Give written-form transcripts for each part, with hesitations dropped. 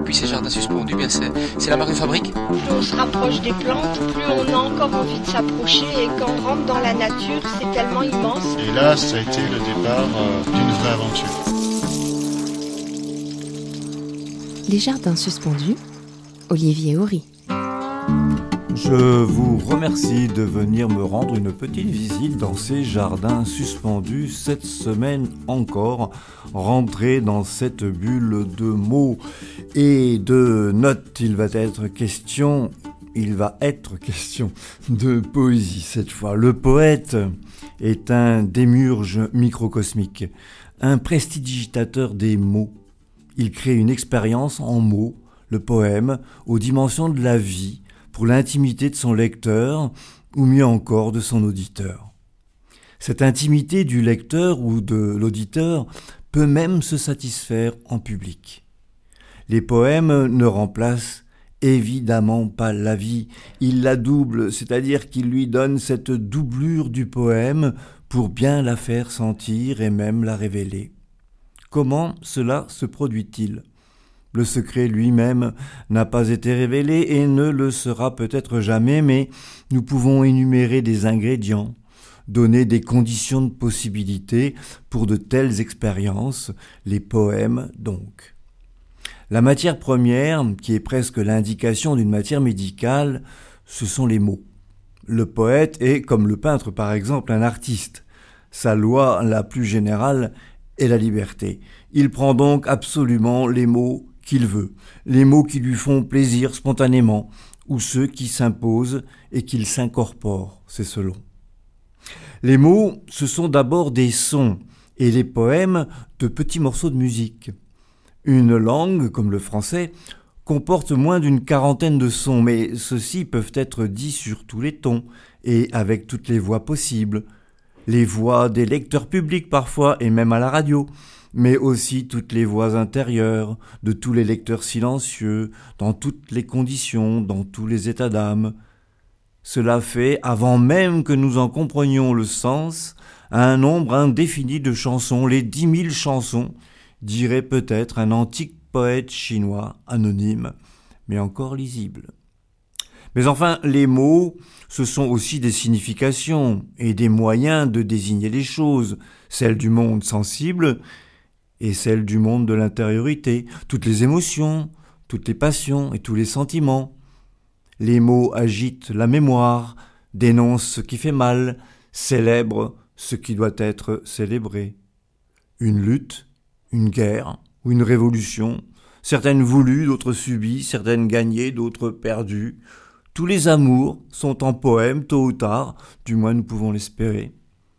puis ces jardins suspendus, bien c'est la marque de fabrique. Plus on se rapproche des plantes, plus on a encore envie de s'approcher, et quand on rentre dans la nature, c'est tellement immense. Et là, ça a été le départ d'une vraie aventure. Les jardins suspendus, Olivier Horry. Je vous remercie de venir me rendre une petite visite dans ces jardins suspendus cette semaine encore, rentrer dans cette bulle de mots et de notes. Il va être question de poésie cette fois. Le poète est un démiurge microcosmique, un prestidigitateur des mots. Il crée une expérience en mots, le poème, aux dimensions de la vie, pour l'intimité de son lecteur, ou mieux encore de son auditeur. Cette intimité du lecteur ou de l'auditeur peut même se satisfaire en public. Les poèmes ne remplacent évidemment pas la vie, ils la doublent, c'est-à-dire qu'ils lui donnent cette doublure du poème pour bien la faire sentir et même la révéler. Comment cela se produit-il ? Le secret lui-même n'a pas été révélé et ne le sera peut-être jamais, mais nous pouvons énumérer des ingrédients, donner des conditions de possibilité pour de telles expériences, les poèmes donc. La matière première, qui est presque l'indication d'une matière médicale, ce sont les mots. Le poète est, comme le peintre par exemple, un artiste. Sa loi la plus générale est la liberté. Il prend donc absolument les mots qu'il veut, les mots qui lui font plaisir spontanément, ou ceux qui s'imposent et qu'il s'incorpore, c'est selon. Les mots, ce sont d'abord des sons, et les poèmes, de petits morceaux de musique. Une langue, comme le français, comporte moins d'une quarantaine de sons, mais ceux-ci peuvent être dits sur tous les tons, et avec toutes les voix possibles. Les voix des lecteurs publics parfois, et même à la radio, mais aussi toutes les voix intérieures de tous les lecteurs silencieux, dans toutes les conditions, dans tous les états d'âme. Cela fait, avant même que nous en comprenions le sens, un nombre indéfini de chansons, les 10 000 chansons, dirait peut-être un antique poète chinois anonyme, mais encore lisible. Mais enfin, les mots, ce sont aussi des significations et des moyens de désigner les choses, celles du monde sensible et celle du monde de l'intériorité, toutes les émotions, toutes les passions et tous les sentiments. Les mots agitent la mémoire, dénoncent ce qui fait mal, célèbrent ce qui doit être célébré. Une lutte, une guerre ou une révolution, certaines voulues, d'autres subies, certaines gagnées, d'autres perdues. Tous les amours sont en poème tôt ou tard, du moins nous pouvons l'espérer.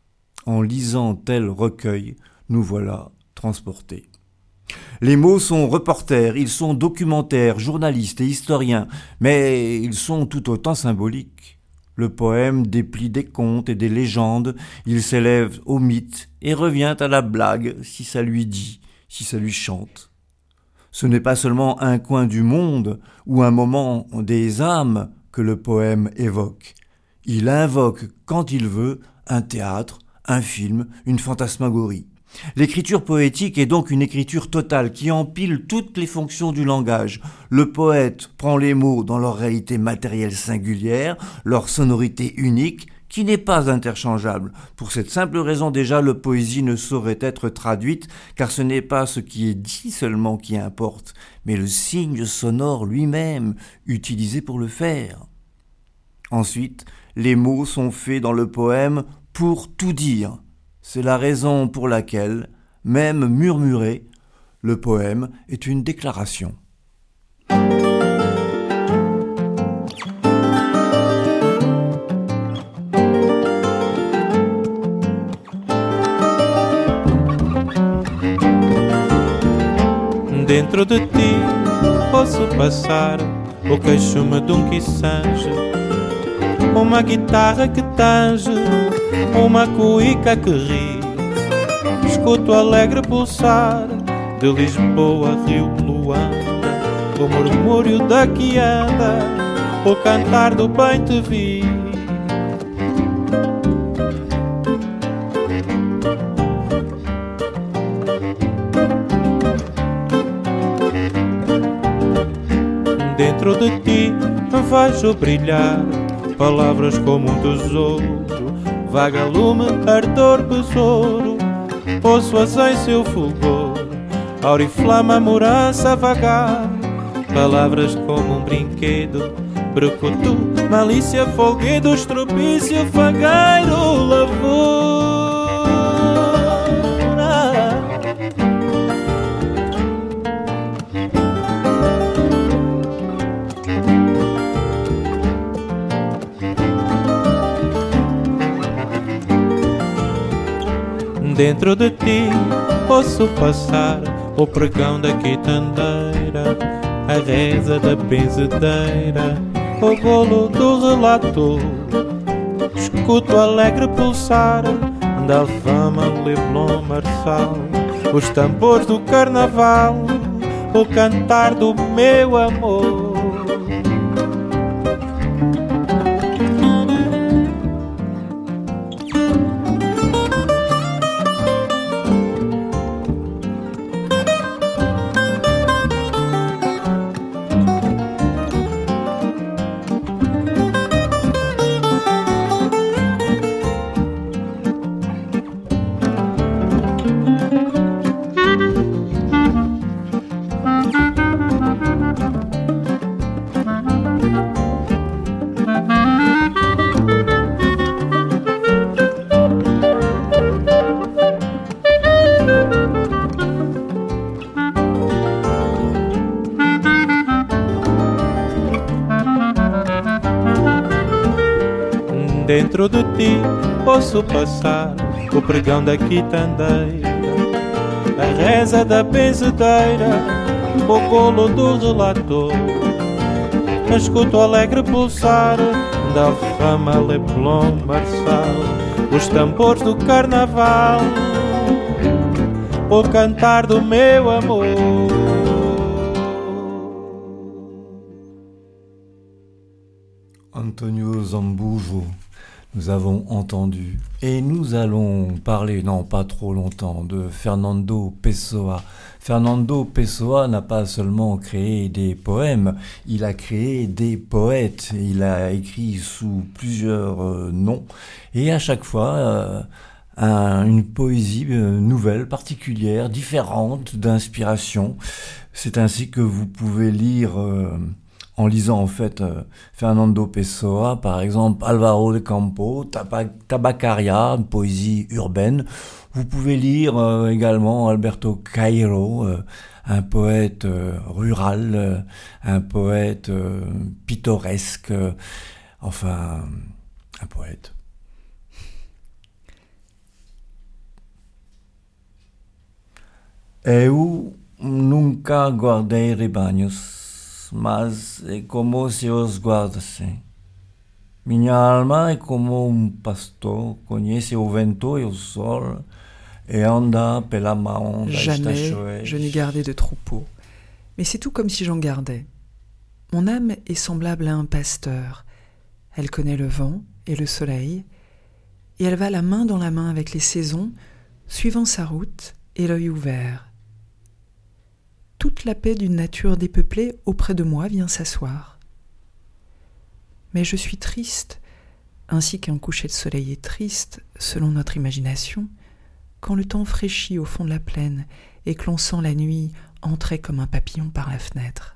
En lisant tel recueil, nous voilà transportés. Les mots sont reporters, ils sont documentaires, journalistes et historiens, mais ils sont tout autant symboliques. Le poème déplie des contes et des légendes, il s'élève au mythe et revient à la blague si ça lui dit, si ça lui chante. Ce n'est pas seulement un coin du monde ou un moment des âmes que le poème évoque. Il invoque, quand il veut, un théâtre, un film, une fantasmagorie. L'écriture poétique est donc une écriture totale qui empile toutes les fonctions du langage. Le poète prend les mots dans leur réalité matérielle singulière, leur sonorité unique, qui n'est pas interchangeable. Pour cette simple raison déjà, la poésie ne saurait être traduite, car ce n'est pas ce qui est dit seulement qui importe, mais le signe sonore lui-même, utilisé pour le faire. Ensuite, les mots sont faits dans le poème pour tout dire. C'est la raison pour laquelle, même murmuré, le poème est une déclaration. Dentro de ti posso passar o queixume de quiçange, uma guitarra que tange, uma cuíca que ri. Escuto alegre pulsar de Lisboa, Rio, Luanda, o murmúrio da que anda, o cantar do bem-te-vi. Dentro de ti vejo brilhar palavras como um tesouro, vaga lume, ardor, besouro. Ouço-as em seu fulgor, auriflama a morança a vagar. Palavras como um brinquedo, brucutu, malícia, folguedo, estropício, fangueiro, lavoura. Dentro de ti posso passar o pregão da quitandeira, a reza da benzedeira, o golo do relator. Escuto alegre pulsar da alfama, Leblon, Marçal, os tambores do carnaval, o cantar do meu amor. Dentro de ti posso passar o pregão da quitandeira, a reza da benzedeira, o golo do relator. Escuto alegre pulsar da alfama, Leblon, Marçal, os tambores do carnaval, o cantar do meu amor. Antonio Zambujo, nous avons entendu. Et nous allons parler, non pas trop longtemps, de Fernando Pessoa. Fernando Pessoa n'a pas seulement créé des poèmes, il a créé des poètes. Il a écrit sous plusieurs noms et à chaque fois une poésie nouvelle, particulière, différente, d'inspiration. C'est ainsi que vous pouvez lire... en lisant en fait Fernando Pessoa, par exemple Álvaro de Campos, Tabacaria, une poésie urbaine. Vous pouvez lire également Alberto Cairo, un poète rural, un poète pittoresque, enfin un poète. Eu nunca guardei rebanhos, mas é como se os guardassem. Minha alma é como pastor, conhece o vento e o sol e anda pela mão das Jamais je n'ai gardé de troupeau, mais c'est tout comme si j'en gardais. Mon âme est semblable à un pasteur. Elle connaît le vent et le soleil, et elle va la main dans la main avec les saisons, suivant sa route et l'œil ouvert. Toute la paix d'une nature dépeuplée auprès de moi vient s'asseoir. Mais je suis triste, ainsi qu'un coucher de soleil est triste, selon notre imagination, quand le temps fraîchit au fond de la plaine et que l'on sent la nuit entrer comme un papillon par la fenêtre.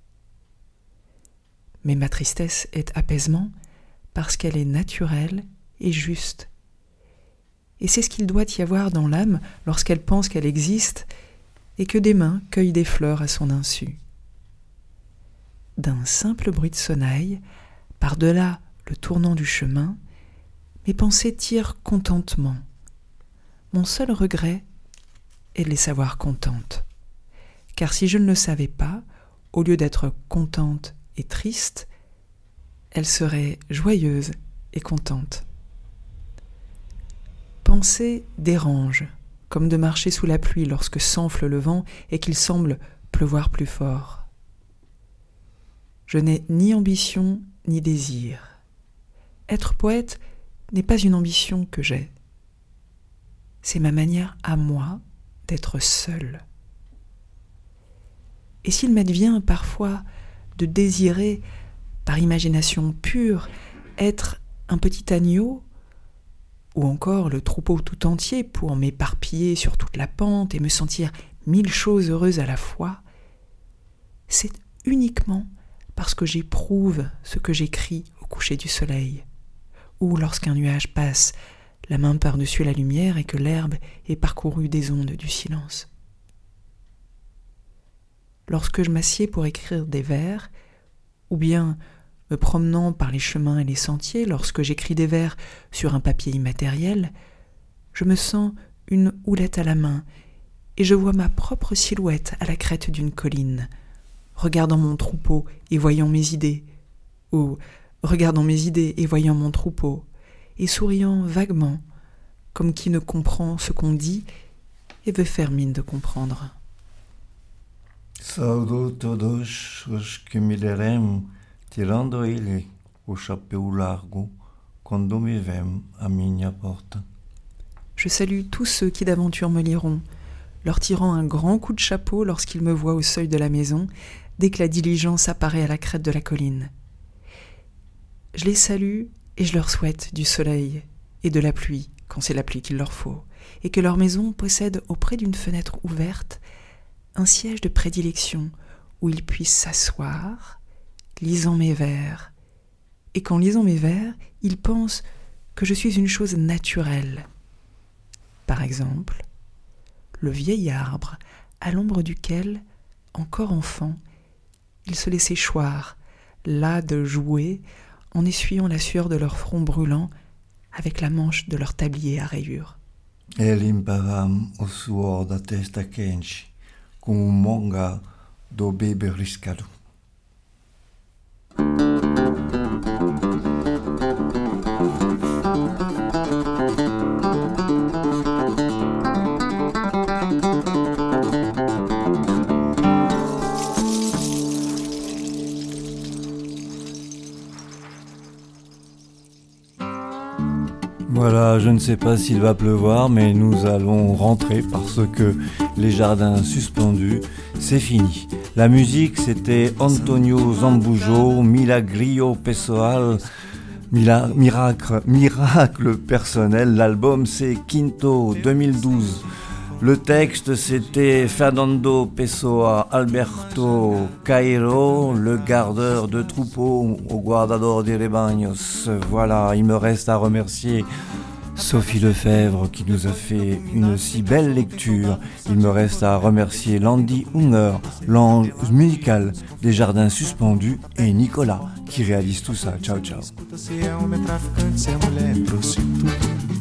Mais ma tristesse est apaisement parce qu'elle est naturelle et juste. Et c'est ce qu'il doit y avoir dans l'âme lorsqu'elle pense qu'elle existe et que des mains cueillent des fleurs à son insu. D'un simple bruit de sonnaille, par-delà le tournant du chemin, mes pensées tirent contentement. Mon seul regret est de les savoir contentes. Car si je ne le savais pas, au lieu d'être contente et triste, elles seraient joyeuses et contentes. Penser dérange, comme de marcher sous la pluie lorsque s'enfle le vent et qu'il semble pleuvoir plus fort. Je n'ai ni ambition ni désir. Être poète n'est pas une ambition que j'ai. C'est ma manière à moi d'être seule. Et s'il m'advient parfois de désirer, par imagination pure, être un petit agneau, ou encore le troupeau tout entier pour m'éparpiller sur toute la pente et me sentir 1000 choses heureuses à la fois, c'est uniquement parce que j'éprouve ce que j'écris au coucher du soleil, ou lorsqu'un nuage passe la main par-dessus la lumière et que l'herbe est parcourue des ondes du silence. Lorsque je m'assieds pour écrire des vers, ou bien me promenant par les chemins et les sentiers, lorsque j'écris des vers sur un papier immatériel, je me sens une houlette à la main et je vois ma propre silhouette à la crête d'une colline, regardant mon troupeau et voyant mes idées, ou regardant mes idées et voyant mon troupeau, et souriant vaguement, comme qui ne comprend ce qu'on dit et veut faire mine de comprendre. Saúdo todos os que me lerem, tirando ele o chapéu largo, quando me vem à minha porta. Je salue tous ceux qui d'aventure me liront, leur tirant un grand coup de chapeau lorsqu'ils me voient au seuil de la maison, dès que la diligence apparaît à la crête de la colline. Je les salue et je leur souhaite du soleil et de la pluie, quand c'est la pluie qu'il leur faut, et que leur maison possède auprès d'une fenêtre ouverte un siège de prédilection où ils puissent s'asseoir, lisant mes vers, et qu'en lisant mes vers, ils pensent que je suis une chose naturelle. Par exemple, le vieil arbre à l'ombre duquel, encore enfant, ils se laissaient choir, las de jouer, en essuyant la sueur de leur front brûlant avec la manche de leur tablier à rayures. Imparam o suor da testa quente, com monga do bebê riscado. Voilà, je ne sais pas s'il va pleuvoir, mais nous allons rentrer parce que les jardins suspendus, c'est fini. La musique, c'était Antonio Zambujo, Milagrio Pessoal, Miracle personnel. L'album, c'est Quinto 2012. Le texte, c'était Fernando Pessoa, Alberto Cairo, le gardeur de troupeau au Guardador de Rebaños. Voilà, il me reste à remercier Sophie Lefebvre qui nous a fait une si belle lecture. Il me reste à remercier Landy Unger, l'ange musical des jardins suspendus, et Nicolas qui réalise tout ça. Ciao, ciao.